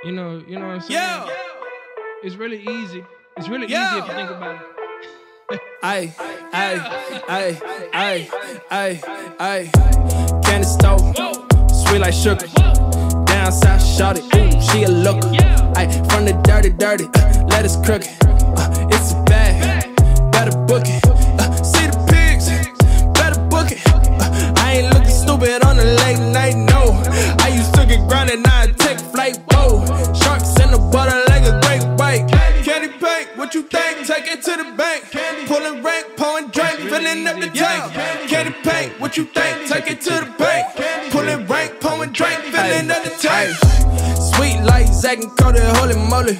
You know what I'm saying? Yeah. It's really easy. It's really easy if you think about it. Ay, candy stove, sweet like sugar. Down south, shawty, she a looker. Ay, from the dirty, let us crooked. It's a bag, better book it. See the pigs, better book it. I ain't looking stupid on the late night, no. I used to get grounded, now I take flight, whoa. Sharks in the water like a great white. Candy paint, what you think? Take it to the bank. Pulling rank, pouring drink, filling up the tank. Candy paint, what you think? Take it to the bank. Pulling rank, pouring drink, filling up the tank. Sweet like Zach and Cody, holy moly.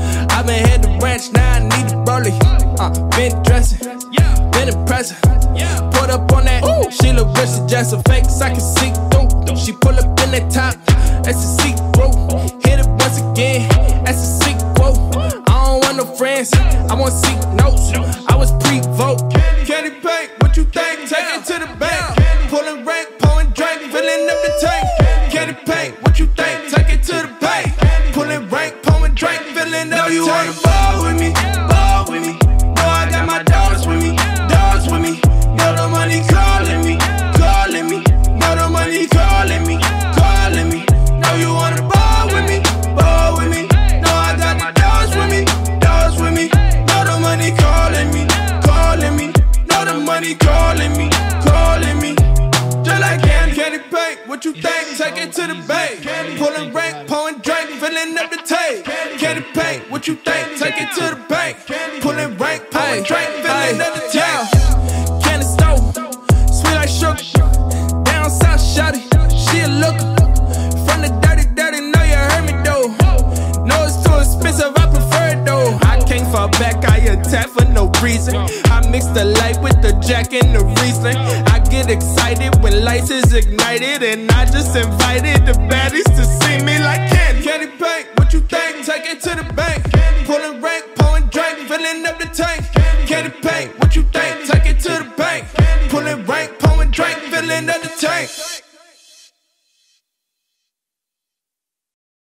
I been hit the ranch, now I need the broly. Been dressing, been impressive. Put up on that, she look rich, just a fake, I can see through. She pull up in that top, that's a see-through. Hit it once again, that's a sequel. I don't want no friends, I want seek notes. I was pre-vote. Candy paint, what you think? Take it to the bank. Pulling rank, pouring drink, filling up the tank. Candy paint, what you think? Take it to the bank. Pulling rank, pouring drink, filling up the tank. Know you wanna ball with me, ball with me. Know I got my dogs with me, dogs with me. Know the money calling me, calling me. Know the money calling me, calling me. Know you wanna ball with me, ball with me. Know I got my dogs with me, dogs with me. Know the money calling me, calling me. Know the money calling me, calling me. Just like candy paint, what you think? Take it to the bank. Pulling rank, pouring drink, filling up the tank. Candy paint, what you think? Take it to the bank. Pulling rank, pouring drink, filling up the tank. Candy stove, sweet like sugar. Down south, shawty, she a looker. From the dirty, know you heard me though. No, it's too expensive, I prefer it though. I can't fall back, I attack for no reason. I mix the light with the Jack and the Riesling. I get excited when lights is ignited, and I just invited the baddies to